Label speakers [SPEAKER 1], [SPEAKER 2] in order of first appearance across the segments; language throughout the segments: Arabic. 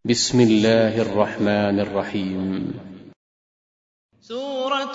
[SPEAKER 1] بسم الله الرحمن الرحيم.
[SPEAKER 2] سورة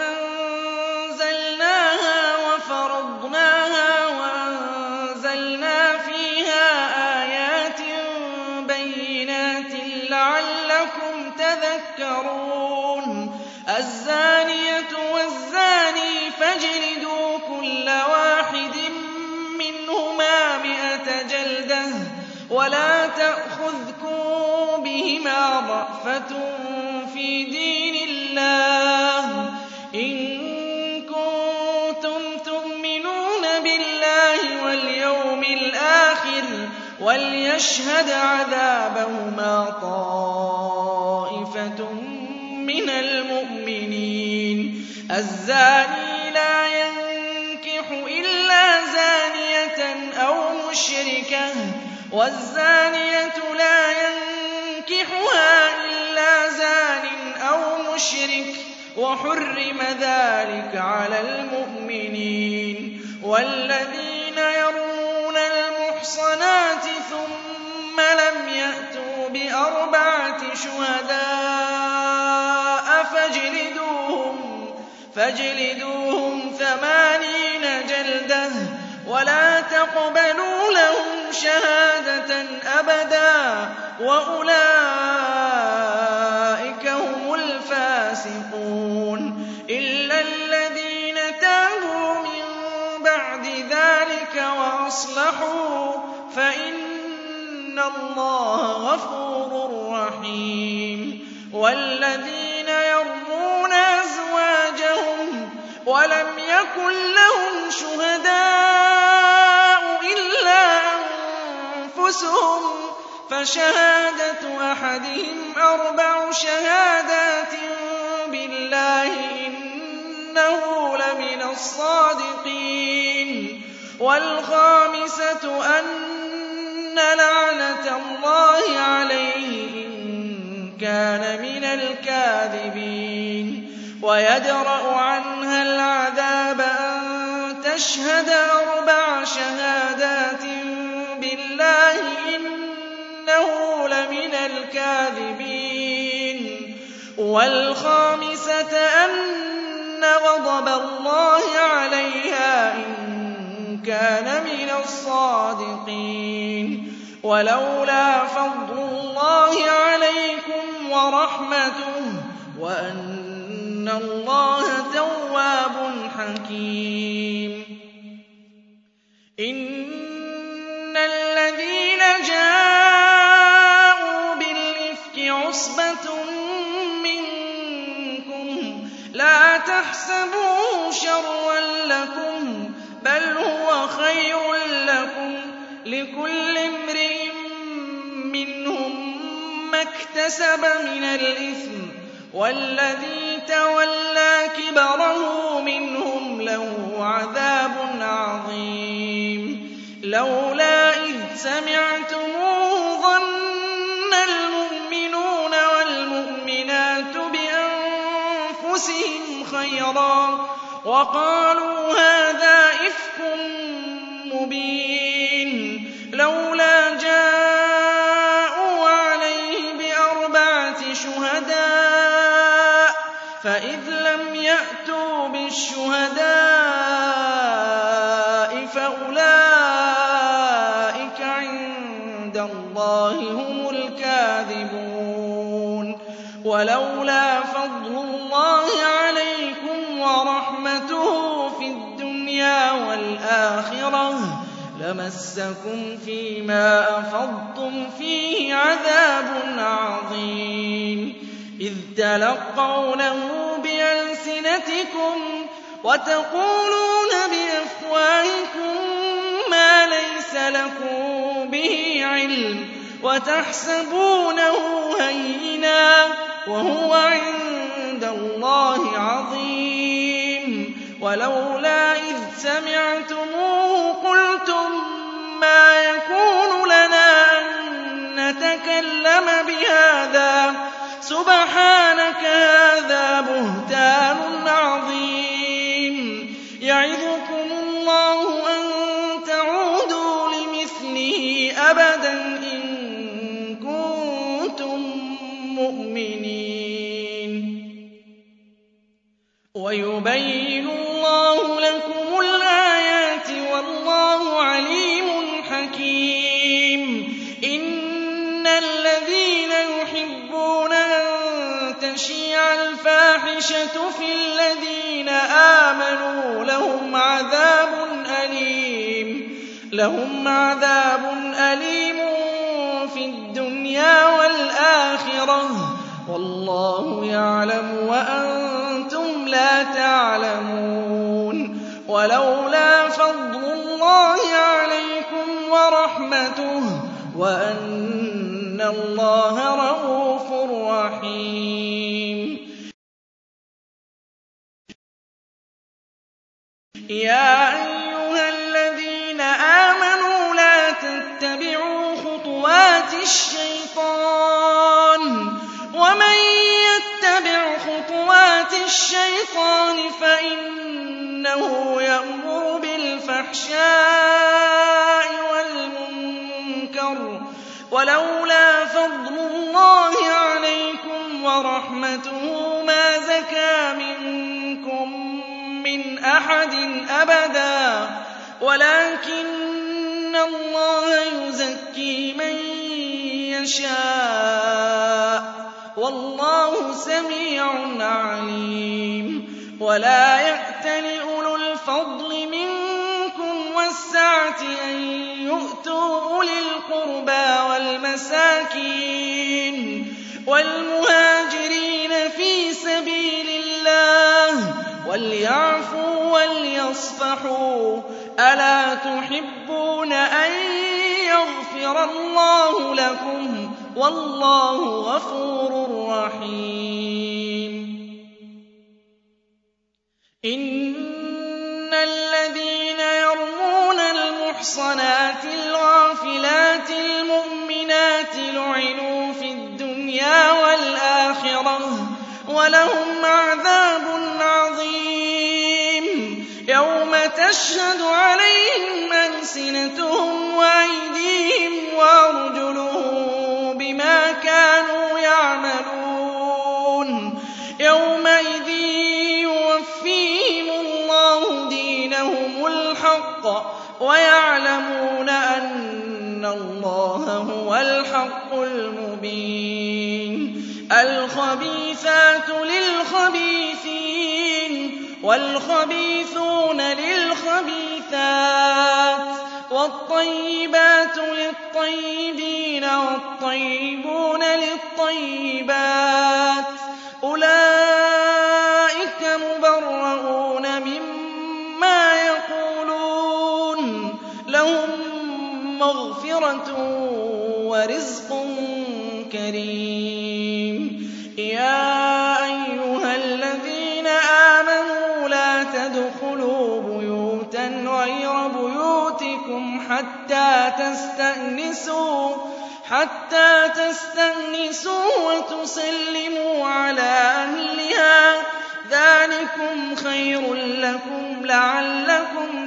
[SPEAKER 2] أنزلناها وفرضناها وأنزلنا فيها آيات بينات لعلكم تذكرون. الزانية والزاني فاجلدوا كل واحد منهما 100 جلدة ولا تأخذكم بهما رأفة في دين الله إن كنتم تؤمنون بالله واليوم الآخر وليشهد عذابهما طائفة من المؤمنين. الزاني لا ينكح إلا زانية أو مشركة والزانية لا ينكحها إلا زان أو مشرك وحرم ذلك على المؤمنين. والذين يرمون المحصنات ثم لم يأتوا ب4 شهداء فاجلدوهم 80 جلدة ولا تقبلوا لهم شهادة أبدا وأولئك هم الفاسقون. إلا الذين تابوا من بعد ذلك وأصلحوا فإن الله غفور رحيم. والذين يرمون أزواجهم ولم يكن لهم شهداء إلا أنفسهم فشهادة أحدهم 4 شهادات بالله إنه لمن الصادقين. والخامسة أن لعنة الله عليه إن كان من الكاذبين. ويدرأ عنها العذاب أن تشهد 4 شهادات بالله إنه لمن الكاذبين. والخامسة أن غضب الله عليها إن كان من الصادقين. ولولا فضل الله عليكم ورحمته وأن الله تواب حكيم. إن الذين جاءوا بالإفك عصبة منكم لا تحسبوه شرا لكم بل هو خير لكم لكل امرئ منهم ما اكتسب من الإثم والذي تولى كبره منهم له عذاب عظيم. لولا إذ سمعتموه ظن المؤمنون والمؤمنات بأنفسهم خيرا وقالوا هذا إفك مبين. لولا جاءوا عليه ب4 شهداء فإذ لم يأتوا بالشهداء فأولئك عند الله هم الكاذبون. ولولا فضل الله عليكم ورحمته في الدنيا والآخرة لمسكم فيما أفضتم فيه عذاب عظيم. إذ تلقونه بألسنتكم وتقولون بأفواهكم ما ليس لكم به علم وتحسبونه هينا وهو عند الله عظيم. ولولا إذ سمعتموه قلتم ما يكون لنا أن نتكلم بهذا سبحانك هذا بهتان عظيم. يعظكم الله أن تعودوا لمثله أبدا إن كنتم وَيُبَيِّنُ اللَّهُ لَكُمُ الْآيَاتِ وَاللَّهُ عَلِيمٌ حَكِيمٌ. إِنَّ الَّذِينَ يُحِبُّونَ أَن تَشِيعَ الْفَاحِشَةُ فِي الَّذِينَ آمَنُوا لَهُمْ عَذَابٌ أَلِيمٌ فِي الدُّنْيَا وَالْآخِرَةِ ۚ وَاللَّهُ يَعْلَمُ وَأَنتُمْ لَا تَعْلَمُونَ. وَلَوْلَا فَضْلُ اللَّهِ عَلَيْكُمْ وَرَحْمَتُهُ وَأَنَّ اللَّهَ رَءُوفٌ رَّحِيمٌ. يَا أَيُّهَا الَّذِينَ آمَنُوا لَا تَتَّبِعُوا خُطُوَاتِ الشَّيْطَانِ ۚ وَمَن يَتَّبِعْ خُطُوَاتِ الشَّيْطَانِ فَإِنَّهُ يَأْمُرُ بِالْفَحْشَاءِ وَالْمُنكَرِ ۚ وَلَوْلَا فَضْلُ اللَّهِ عَلَيْكُمْ وَرَحْمَتُهُ مَا زَكَىٰ مِنكُم مِّنْ أَحَدٍ أَبَدًا، وَلَٰكِنَّ اللَّهَ يُزَكِّي مَن يَشَاءُ ۗ وَاللَّهُ سَمِيعٌ عَلِيمٌ. وَلَا يَأْتَلِ أُولُو الْفَضْلِ مِنكُمْ وَالسَّعَةِ أَن يُؤْتُوا أُولِي الْقُرْبَىٰ وَالْمَسَاكِينِ وَالْمُهَاجِرِينَ فِي سَبِيلِ اللَّهِ وَلْيَعْفُوا وَلْيَصْفَحُوا ۗ أَلَا تُحِبُّونَ أَن يَغْفِرَ اللَّهُ لَكُمْ ۗ وَاللَّهُ غَفُورٌ رَّحِيمٌ. إِنَّ الَّذِينَ يَرْمُونَ الْمُحْصَنَاتِ الْغَافِلَاتِ الْمُؤْمِنَاتِ لُعِنُوا فِي الدُّنْيَا وَالْآخِرَةِ ۖ وَلَهُمْ عَذَابٌ عَظِيمٌ. يَوْمَ تَشْهَدُ عَلَيْهِمْ أَلْسِنَتُهُمْ وَأَيْدِيهِمْ وَأَرْجُلُهُم بِمَا كَانُوا يَعْمَلُونَ. يَوْمَئِذٍ يُوَفِّيهِمُ اللَّهُ دِينَهُمُ الْحَقَّ وَيَعْلَمُونَ أَنَّ اللَّهَ هُوَ الْحَقُّ الْمُبِينُ. الْخَبِيثَاتُ لِلْخَبِيثِينَ وَالْخَبِيثُونَ لِلْخَبِيثَاتِ وَالطَّيِّبَاتُ لِلطَّيِّبِينَ وَالطَّيِّبُونَ لِلطَّيِّبَاتِ ۚ أُولَٰئِكَ مُبَرَّءُونَ مِمَّا يَقُولُونَ ۖ لَهُم مَّغْفِرَةٌ وَرِزْقٌ كَرِيمٌ. يَا أَيُّهَا الَّذِينَ آمَنُوا لَا تَدْخُلُوا بُيُوتًا غَيْرَ بُيُوتِكُمْ حَتَّىٰ تَسْتَأْنِسُوا وَتُسَلِّمُوا عَلَىٰ أَهْلِهَا ۚ ذَٰلِكُمْ خَيْرٌ لَّكُمْ لَعَلَّكُمْ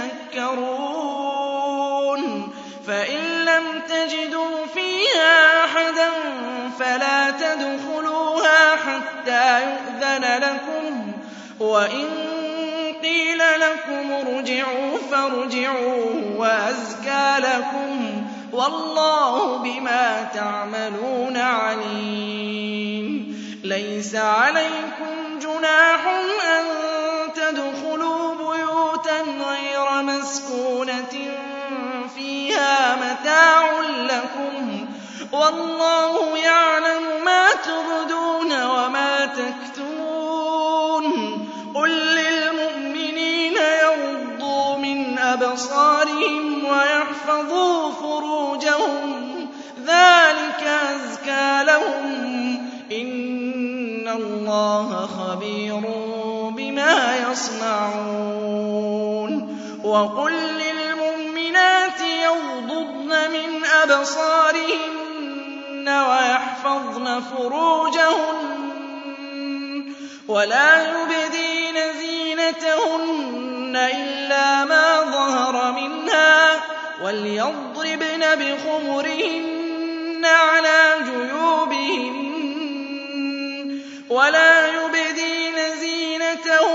[SPEAKER 2] تَذَكَّرُونَ. فَإِن لَّمْ تَجِدُوا فِيهَا أَحَدًا فَلَا تَدْخُلُوهَا حَتَّىٰ يُؤْذَنَ لَكُمْ ۖ وَإِن قِيلَ لَكُمُ ارْجِعُوا فَارْجِعُوا هُوَ أَزْكَىٰ لَكُمْ ۚ وَاللَّهُ بِمَا تَعْمَلُونَ عَلِيمٌ. لَيْسَ عَلَيْكُمْ جُنَاحٌ أَن تَدْخُلُوا بُيُوتًا غَيْرَ مَسْكُونَةٍ فِيهَا مَتَاعٌ لَّكُمْ ۚ وَاللَّهُ يَعْلَمُ مَا تُبْدُونَ وَمَا تَكْتُمُونَ. قُل لِّلْمُؤْمِنِينَ يَغُضُّوا مِنْ أَبْصَارِهِمْ وَيَحْفَظُوا فُرُوجَهُمْ ۚ ذَٰلِكَ أَزْكَىٰ لَهُمْ ۗ إِنَّ اللَّهَ خَبِيرٌ بِمَا يَصْنَعُونَ. وَقُل لِّلْمُؤْمِنَاتِ يَغْضُضْنَ مِنْ أَبْصَارِهِنَّ وَيَحْفَظْنَ فُرُوجَهُنَّ وَلَا يُبْدِينَ زِينَتَهُنَّ إِلَّا مَا ظَهَرَ مِنْهَا ۖ وَلْيَضْرِبْنَ بِخُمُرِهِنَّ عَلَىٰ جُيُوبِهِنَّ وَلَا يُبْدِينَ زِينَتَهُنَّ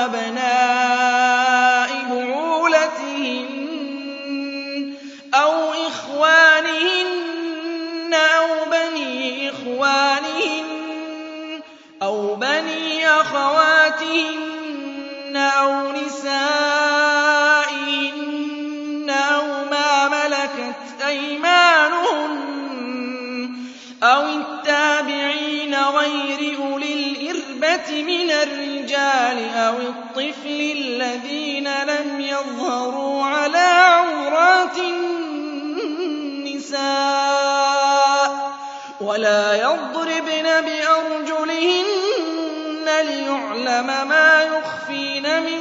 [SPEAKER 2] أبناء بعولتهن أو إخوانهن أو بني أخواتهن أو نسائهن أو ما ملكت أيمانهن أو التابعين غير أولي الإربة من الرجال أو الطفل الذين لم يظهروا على عورات النساء ولا يضربن بأرجلهن ليعلم ما يخفين من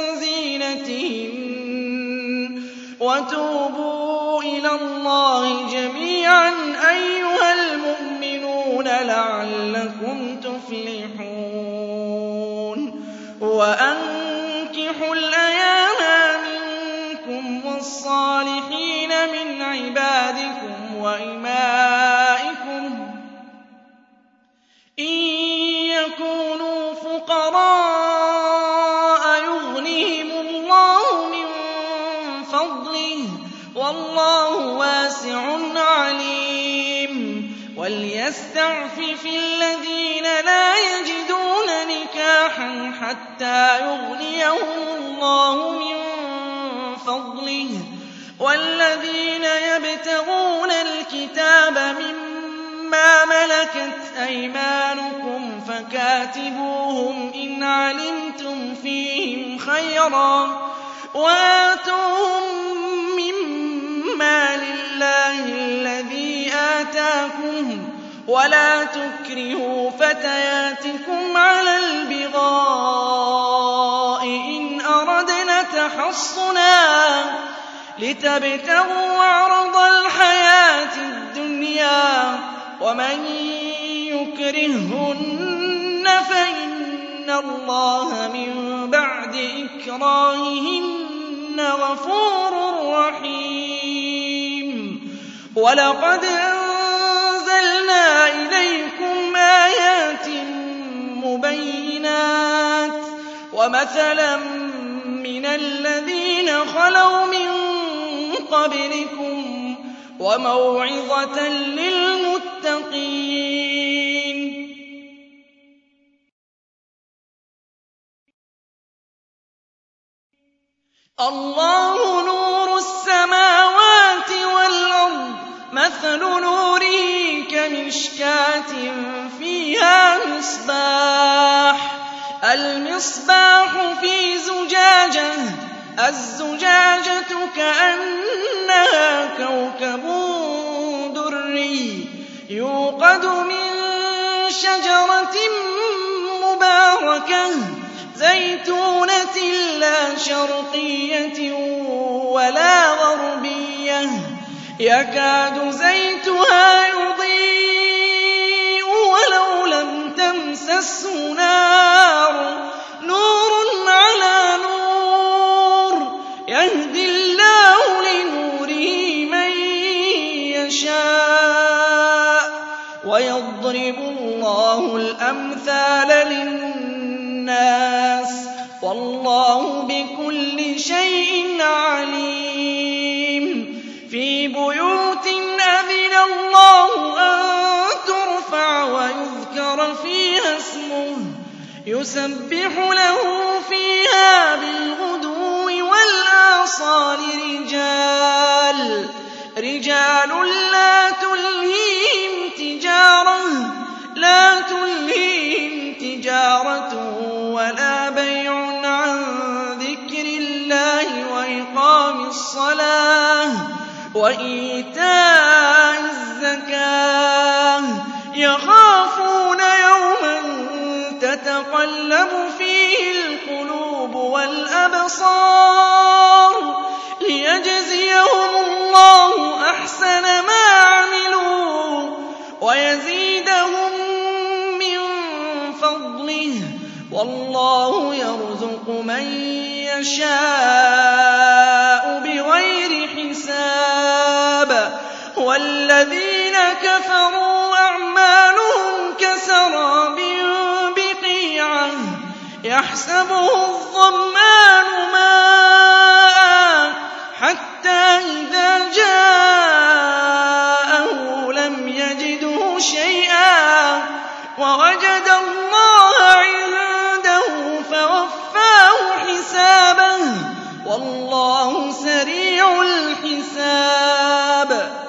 [SPEAKER 2] زينتهن وتوبوا إلى الله جميعا أيها المؤمنون لعلكم تفلحون وأنكحوا الأيام منكم والصالحين من عبادكم وإمائكم إن يكونوا فقراء يغنهم الله من فضله والله واسع عليم وليستعفف الذين لا يجدون نكاحا حتى يغنيهم الله من فضله والذين يبتغون الكتاب مما ملكت أيمانكم فكاتبوهم إن علمتم فيهم خيرا وآتوهم مما لله الذي آتاكم ولا تكرهوا فتياتكم على البغاء إن أردنا تحصنا لتبتغوا عرض الحياة الدنيا ومن يكرهن فإن الله من بعد إكراههن غفور رحيم ولقد أنزلنا إليكم آيات مبينات ومثلا من الذين خلوا من قبلكم وموعظة للمتقين الله نور السماوات والأرض مثل نوره كمشكاة فيها مصباح المصباح في زجاجة الزجاجة كأنها كوكب دري يوقد من شجرة مباركة زيتونة لا شرقية ولا غربية يكاد زيتها يضيء ولو لم تمسسه نار نور على نور يهدي الله لنوره من يشاء ويضرب الله الأمثال للناس والله بكل شيء عليم في بيوت أذن الله أن ترفع ويذكر فيها اسمه يسبح له فيها بالغدو والآصال رجال لا تلهيهم تجارة ولا بيع عن ذكر الله وإقام الصلاة وإيتاء الزكاة يخافون يوما تتقلب فيه القلوب والأبصار ليجزيهم الله أحسن ما عملوا ويزيدهم من فضله والله يرزق من يشاء بغير حساب والذين كفروا أعمالهم كسراب بقيعة يحسبه الظلام وَاللَّهُ سَرِيعُ الْحِسَابِ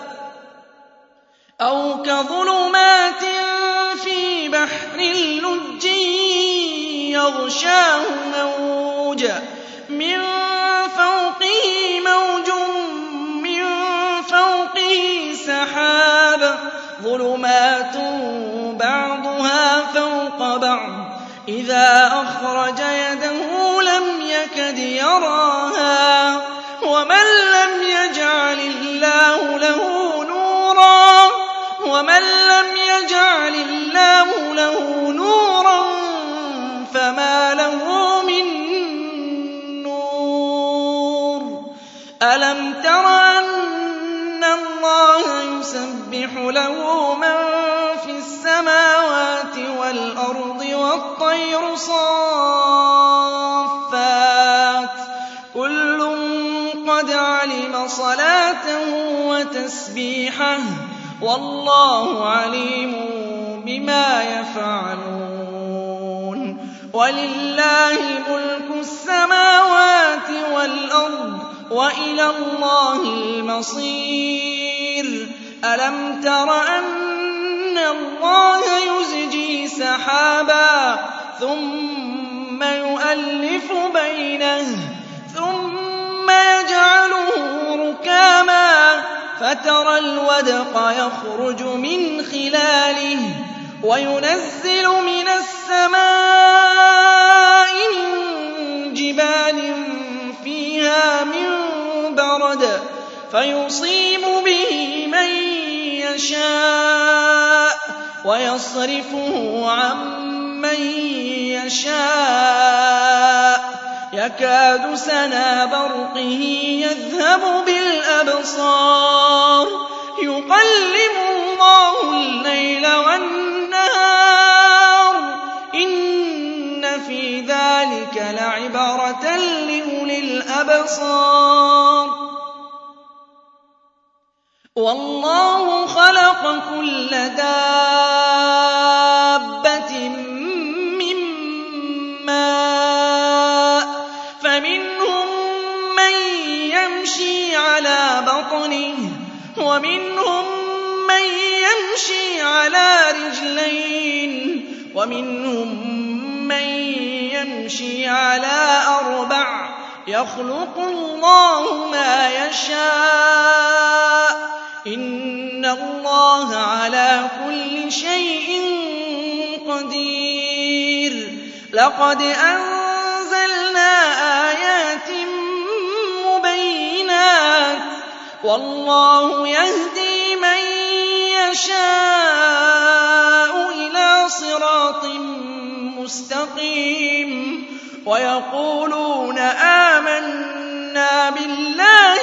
[SPEAKER 2] أَوْ كَظُلُمَاتٍ فِي بَحْرٍ لُجِّيٍّ يَغْشَاهُ مَوْجٌ مِّن فَوْقِهِ مَوْجٌ مِّن فَوْقِهِ سَحَابٌ ظُلُمَاتٌ بَعْضُهَا فَوْقَ بَعْضٍ إِذَا أَخْرَجَ يَدَهُ لَمْ يَكَدْ يَرَاهَا وَمَن لَّمْ يَجْعَلِ اللَّهُ لَهُ نُورًا فَمَا لَهُ مِن نُّورٍ أَلَمْ تَرَ أَنَّ اللَّهَ يُسَبِّحُ لَهُ مَن فِي السَّمَاوَاتِ وَالْأَرْضِ وَالطَّيْرُ صَافَّاتٍ كُلٌّ قَدْ عَلِمَ صَلَاتَهُ وَتَسْبِيحَهُ ۗ وَاللَّهُ عَلِيمٌ بِمَا يَفْعَلُونَ وَلِلَّهِ مُلْكُ السَّمَاوَاتِ وَالْأَرْضِ وَإِلَى اللَّهِ الْمَصِيرُ أَلَمْ تَرَ أَنَّ اللَّهَ يُزْجِي سَحَابًا ثُمَّ يُؤَلِّفُ بَيْنَهُ ثُمَّ يَجْعَلُهُ رُكَامًا فَتَرَى الْوَدْقَ يَخْرُجُ مِنْ خِلَالِهِ وَيُنَزِّلُ مِنَ السَّمَاءِ مِن جِبَالٍ فِيهَا مِن بَرَدٍ فَيُصِيبُ بِهِ مَن يَشَاءُ وَيَصْرِفُهُ عَن مَّن يَشَاءُ يَكَادُ سَنَا بَرْقِهِ يَذْهَبُ بِالْأَبْصَارِ يُقَلِّبُ اللَّهُ اللَّيْلَ وَالنَّهَارَ إِنَّ فِي ذَٰلِكَ لَعِبْرَةً لِّأُولِي الْأَبْصَارِ وَاللَّهُ خَلَقَ كُلَّ دَابَّةٍ مِّن مَّاءٍ فَمِنْهُم مَّن يَمْشِي عَلَىٰ بَطْنِهِ وَمِنْهُم مَّن يَمْشِي عَلَىٰ رِجْلَيْنِ وَمِنْهُم مَّن يَمْشِي عَلَىٰ أَرْبَعٍ يَخْلُقُ اللَّهُ مَا يَشَاءُ ۚ إِنَّ اللَّهَ عَلَىٰ كُلِّ شَيْءٍ قَدِيرٌ لَقَدْ أَنزَلْنَا آيَاتٍ مُّبَيِّنَاتٍ ۚ وَاللَّهُ يَهْدِي مَن يَشَاءُ إِلَىٰ صِرَاطٍ مُّسْتَقِيمٍ وَيَقُولُونَ آمَنَّا بِاللَّهِ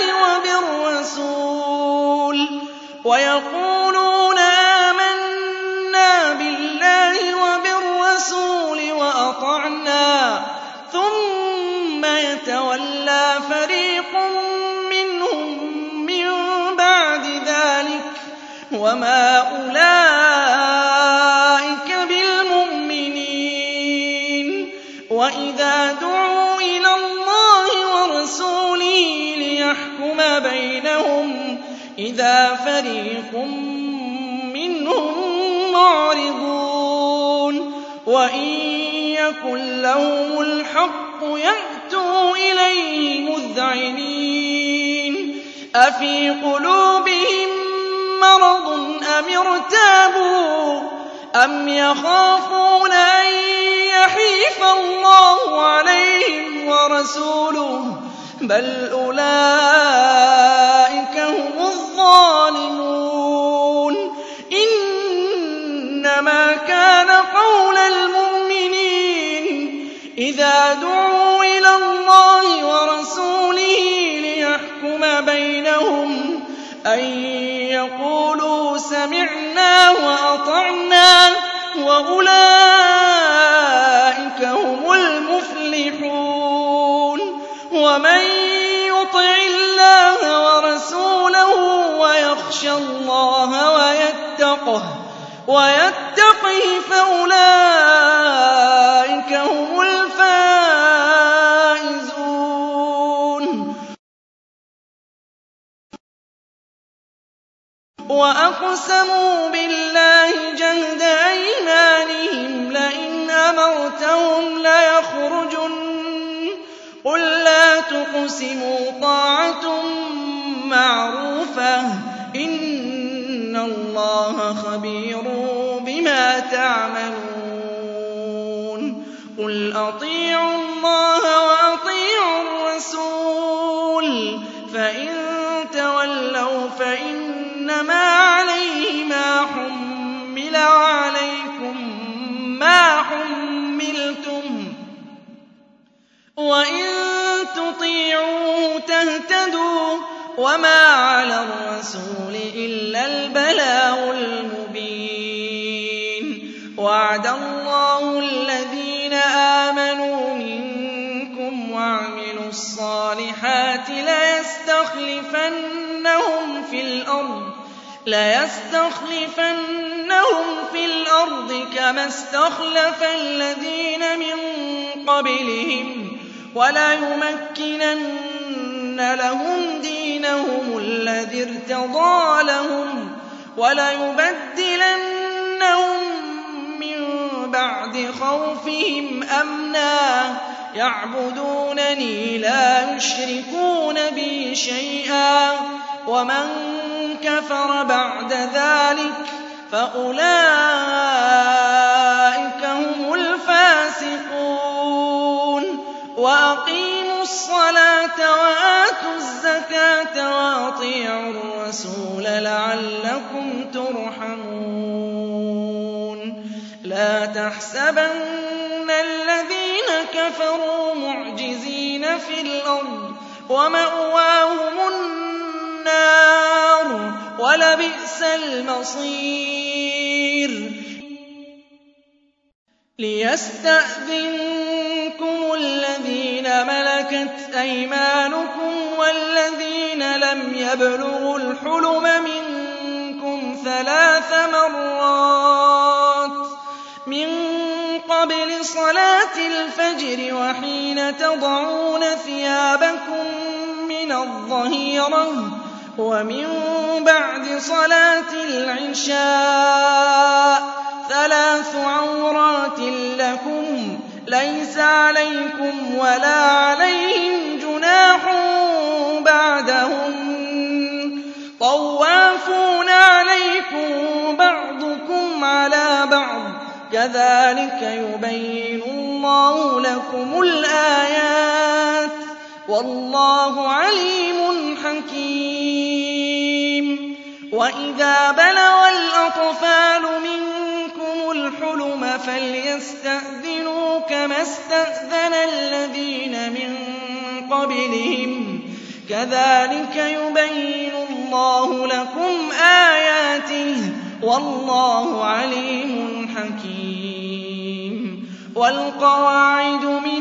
[SPEAKER 2] وَبِالرَّسُولِ وَأَطَعْنَا ثُمَّ يَتَوَلَّىٰ فَرِيقٌ مِّنْهُم مِّن بَعْدِ ذَٰلِكَ وَمَا أُولَٰئِكَ بِالْمُؤْمِنِينَ وَإِذَا دُعُوا إِلَى اللَّهِ وَرَسُولِهِ لِيَحْكُمَ بَيْنَهُمْ إِذَا فَرِيقٌ مِّنْهُم مُّعْرِضُونَ وَإِن يَكُن لَّهُمُ الْحَقُّ يَأْتُوا إِلَيْهِ مُذْعِنِينَ أَفِي قُلُوبِهِم مَّرَضٌ أَمِ ارْتَابُوا أَمْ يَخَافُونَ أَن يَحِيفَ اللَّهُ عَلَيْهِمْ وَرَسُولُهُ ۚ بَلْ أُولَٰئِكَ هُمُ الظَّالِمُونَ إِنَّمَا كَانَ قَوْلَ الْمُؤْمِنِينَ إِذَا دُعُوا إِلَى اللَّهِ وَرَسُولِهِ لِيَحْكُمَ بَيْنَهُمْ أَن يَقُولُوا سَمِعْنَا وَأَطَعْنَا ۚ وَأُولَٰئِكَ هُمُ الْمُفْلِحُونَ وَمَن يُطِعِ اللَّهَ وَرَسُولَهُ وَيَخْشَ اللَّهَ وَيَتَّقْهِ فَأُولَٰئِكَ هُمُ الْفَائِزُونَ وَأَقْسَمُوا بِاللَّهِ جَهْدَ أَيْمَانِهِمْ لَئِنْ أَمَرْتَهُمْ لَيَخْرُجُنَّ قُل لَّا تُقْسِمُوا طَاعَةٌ مَّعْرُوفَةٌ ۚ إِنَّ اللَّهَ خَبِيرٌ بِمَا تَعْمَلُونَ قُلْ أَطِيعُوا اللَّهَ وَأَطِيعُوا الرَّسُولَ ۖ فَإِن تَوَلَّوْا فَإِنَّمَا عَلَيْهِ مَا حُمِّلَ وَعَلَيْكُم مَّا حُمِّلْتُمْ ۖ وَإِن تُطِيعُوهُ تَهْتَدُوا ۚ وَمَا عَلَى الرَّسُولِ إِلَّا الْبَلَاغُ الْمُبِينُ وَعَدَ اللَّهُ الَّذِينَ آمَنُوا مِنكُمْ وَعَمِلُوا الصَّالِحَاتِ لَيَسْتَخْلِفَنَّهُمْ فِي الْأَرْضِ كَمَا اسْتَخْلَفَ الَّذِينَ مِن قَبْلِهِمْ وَلَيُمَكِّنَنَّ لَهُمْ دِينَهُمُ الَّذِي ارْتَضَىٰ لَهُمْ وَلَيُبَدِّلَنَّهُم مِّن بَعْدِ خَوْفِهِمْ أَمْنًا يَعْبُدُونَنِي لَا يُشْرِكُونَ بِي شَيْئًا ۚ وَمَن كَفَرَ بَعْدَ ذَٰلِكَ فَأُولَٰئِكَ هُمُ الْفَاسِقُونَ وَأَقِيمُوا الصَّلَاةَ وَآتُوا الزَّكَاةَ وَأَطِيعُوا الرَّسُولَ لَعَلَّكُمْ تُرْحَمُونَ لَا تَحْسَبَنَّ الَّذِينَ كَفَرُوا مُعْجِزِينَ فِي الْأَرْضِ ۚ وَمَأْوَاهُمُ النَّارُ ۖ وَلَبِئْسَ الْمَصِيرُ لِيَسْتَأْذِنكُمُ الَّذِينَ مَلَكَتْ أَيْمَانُكُمْ وَالَّذِينَ لَمْ يَبْلُغُوا الْحُلُمَ مِنكُمْ 3 مرات مِّن قَبْلِ صَلَاةِ الْفَجْرِ وَحِينَ تَضَعُونَ ثِيَابَكُم مِّنَ الظَّهِيرَةِ وَمِن بَعْدِ صَلَاةِ الْعِشَاءِ ۚ 3 عَوْرَاتٍ لَّكُمْ ۚ لَيْسَ عَلَيْكُمْ وَلَا عَلَيْهِمْ جُنَاحٌ بَعْدَهُنَّ ۚ طَوَّافُونَ عَلَيْكُم بَعْضُكُمْ عَلَىٰ بَعْضٍ ۚ كَذَٰلِكَ يُبَيِّنُ اللَّهُ لَكُمُ الْآيَاتِ ۗ وَاللَّهُ عَلِيمٌ حَكِيمٌ وَإِذَا بَلَغَ الْأَطْفَالُ مِنكُمُ الْحُلُمَ فَلْيَسْتَأْذِنُوا كَمَا اسْتَأْذَنَ الَّذِينَ مِن قَبْلِهِمْ ۚ كَذَٰلِكَ يُبَيِّنُ اللَّهُ لَكُمْ آيَاتِهِ ۗ وَاللَّهُ عَلِيمٌ حَكِيمٌ وَالْقَوَاعِدُ مِنَ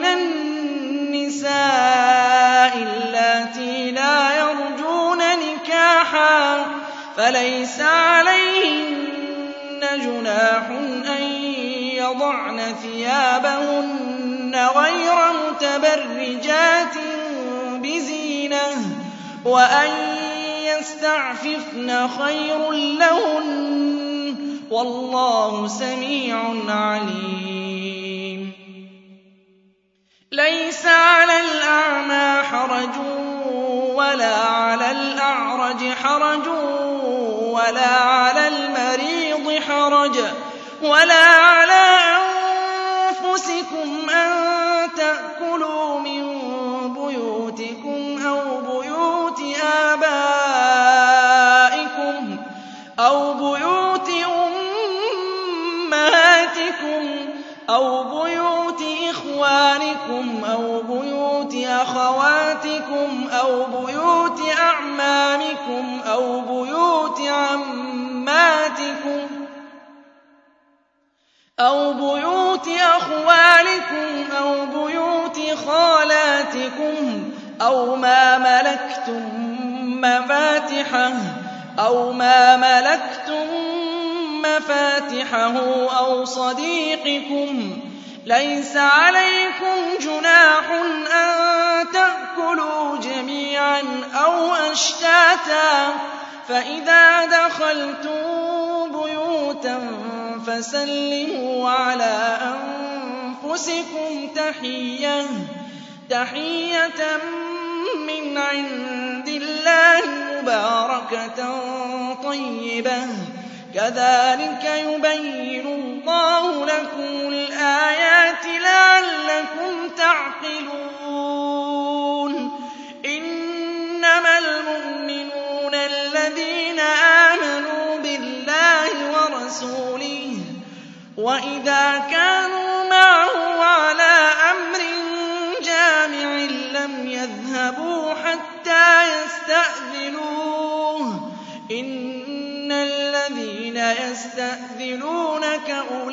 [SPEAKER 2] النِّسَاءِ اللَّاتِي لَا يَرْجُونَ نِكَاحًا فَلَيْسَ عَلَيْهِنَّ جُنَاحٌ أَن يَضَعْنَ ثِيَابَهُنَّ غَيْرَ مُتَبَرِّجَاتٍ بِزِينَةٍ ۖ وَأَن يَسْتَعْفِفْنَ خَيْرٌ لَّهُنَّ ۗ وَاللَّهُ سَمِيعٌ عَلِيمٌ لَيْسَ عَلَى الْأَعْمَىٰ حَرَجٌ وَلَا عَلَى الْأَعْرَجِ حَرَجٌ وَلَا عَلَى الْمَرِيضِ حَرَجٌ وَلَا عَلَىٰ أَنفُسِكُمْ أَن تَأْكُلُوا مِن بُيُوتِكُمْ أَوْ بُيُوتِ آبَائِكُمْ أَوْ بُيُوتِ أُمَّهَاتِكُمْ أَوْ بُيُوتِ إِخْوَانِكُمْ أَوْ بُيُوتِ أَخَوَاتِكُمْ أَوْ بُيُوتِ أَعْمَامِكُمْ أَوْ بُيُوتِ عَمَّاتِكُمْ أَوْ بُيُوتِ أَخْوَالِكُمْ أَوْ بُيُوتِ خَالَاتِكُمْ أَوْ مَا مَلَكْتُم مَّفَاتِحَهُ أَوْ صَدِيقِكُمْ ۚ لَيْسَ عَلَيْكُمْ جُنَاحٌ أَن تَأْكُلُوا جَمِيعًا أَوْ أَشْتَاتًا ۚ فإذا دخلتم بيوتا فسلموا على أنفسكم تحية من عند الله مباركة طيبة كذلك يبين الله لكم الآيات لعلكم تعقلون إنما المؤمنون الذين آمنوا بالله ورسوله وإذا كانوا معه على أمر جامع لم يذهبوا حتى يستأذنوه إن الذين يستأذنونك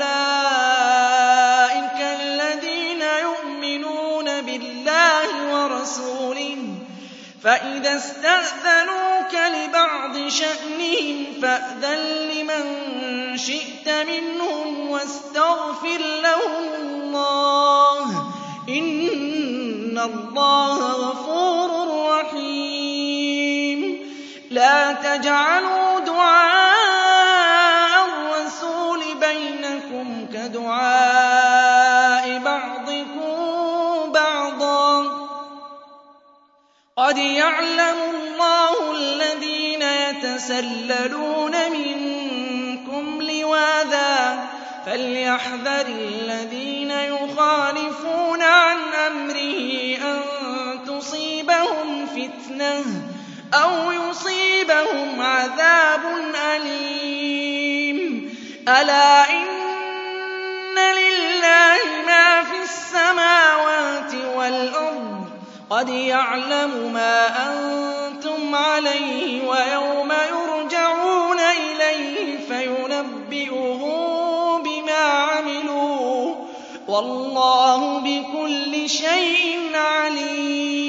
[SPEAKER 2] أولئك الذين يؤمنون بالله ورسوله فإذا استأذنوك لبعض شأنهم فأذن لمن شئت منهم واستغفر لهم الله إن الله غفور رحيم لا تجعلوا دعاء الرسول بينكم كدعاء بعضكم بعضا قد يعلم الله الذين يتسللون منكم لواذا فليحذر الذين يخالفون عن أمره أن تصيبهم فتنة أو يصيبهم عذاب أليم ألا إن لله ما في السماوات والأرض قد يعلم ما أنتم عليه ويوم يرجعون إليه فينبئهم بما عملوا والله بكل شيء عليم